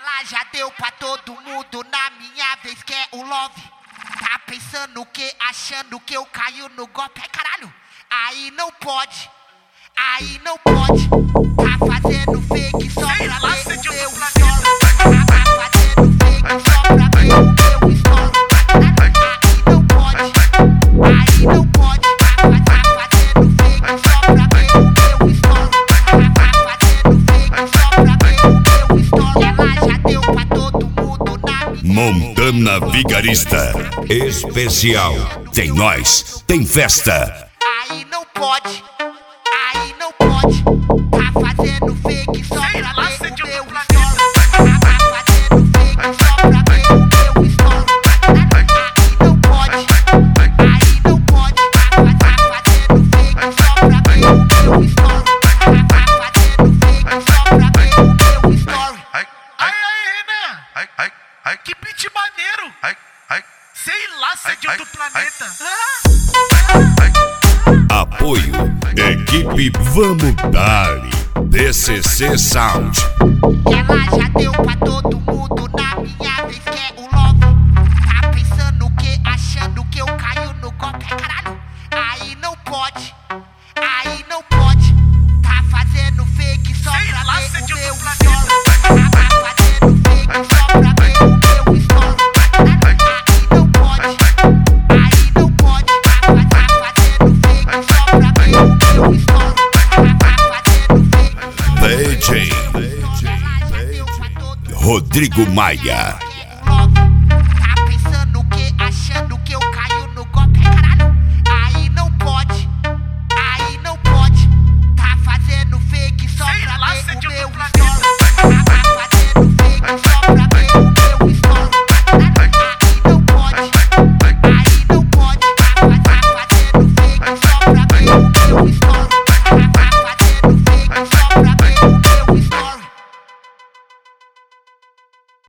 Ela já deu pra todo mundo, na minha vez quer o love. Tá pensando o que? Achando que eu caio no golpe? Ai caralho, aí não pode, aí não pode. Tá fazendo fake só pra ver o meu story. Tá fazendo fake só pra ver o meu story. Aí não pode, aí não pode. Tá fazendo fake só pra ver o meu story. Tá fazendo fake só pra ver o meu story. Ela já deu pra todo mundo na minha. Montana Vigarista Especial. Tem nós, tem festa. Aí não pode, aí não pode. Tá fazendo fake só pra ver o meu story. Tá fazendo fake só pra ver o meu story. Aí não pode, aí não pode. Tá fazendo fake só pra ver o meu story. Tá fazendo fake só pra ver o meu story. Aí, Renan! Que beat maneiro! Sei lá se é de outro planeta. Apoio Equipe Vamos Dali DCC Sound. Ela já deu pra todo mundo, na minha vez quer o love. Tá pensando o que? Achando que eu caio no golpe? Ai caralho, aí não pode, aí não pode. Tá fazendo fake só pra ver o meu story. Tá fazendo fake só pra ver o meu story. Aí não pode, aí não pode. Tá fazendo fake só pra ver o meu story. Tá fazendo fake. DJ Rodrigo Maia.